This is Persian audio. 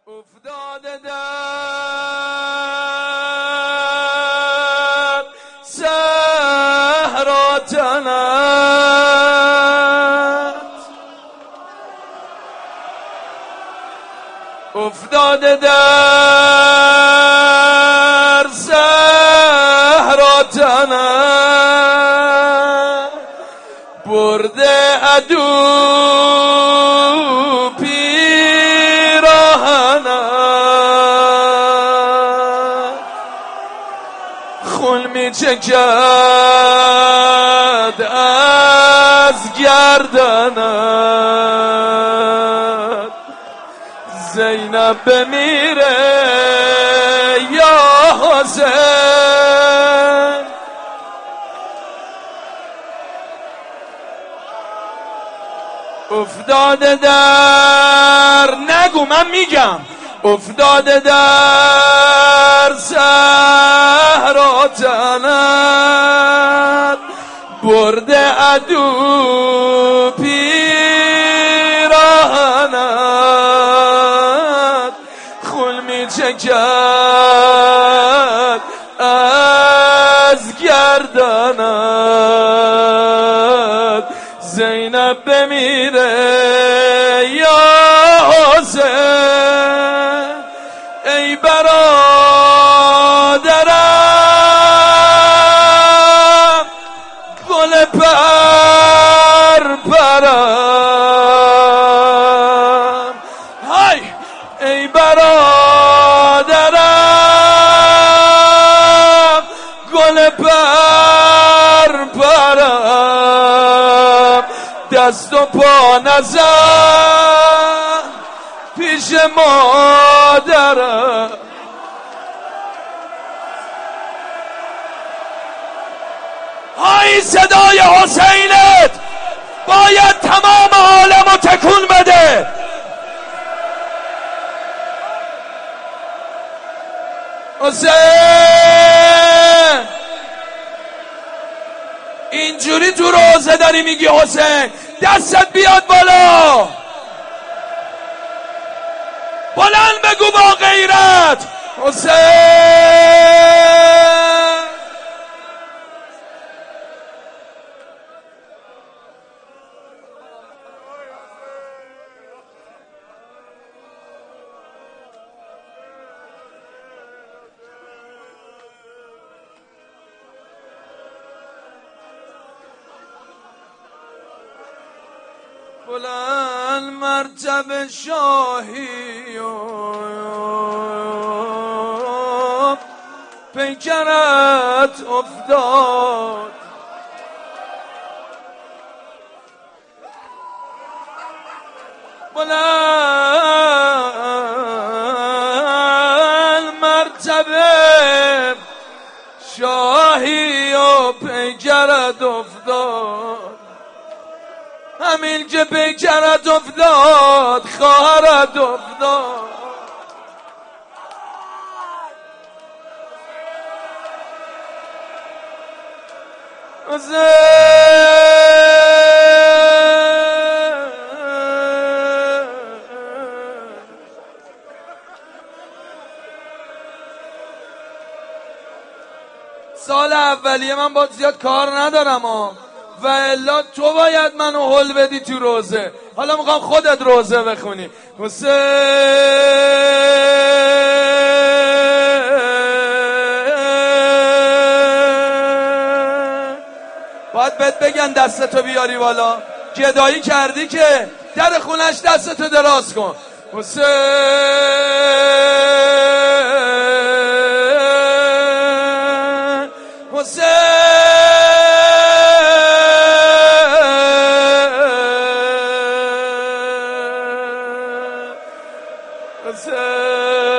افتاده در صحرا تنت، افتاده در صحرا تنت، برده عدو خون می چکد از گردنت، زینب بمیره یا حسین. افتاده در نگو من میگم، افتاده در صحرا تنت، برده عدو پیراهنت، خون می چکد از گردنت، زینب بمیره یا حسین. ای برادرم گل پرپرم، های ای برادرم گل پرپرم، دست و پا نزن پیش مادرم. های صدای حسینت باید تمام عالمو تکون بده. حسین اینجوری تو روزه داری میگی حسین، دستت بیاد بالا، بلند بگو با غیرت حسین. بلند مرتبه شاهی و پیکرت افتاد، بلند مرتبه شاهی و پیکرت افتاد، همین که پیکرت افتاد خواهرت افتاد. سال اولیه من با زیاد کار ندارم و الا تو باید منو هل بدی تو روزه. حالا میخوام خودت روزه بخونی. حسین باید بهت بگن دستتو بیاری بالا، گدایی کردی که در خونش دستتو دراز کن. حسین حسین حسین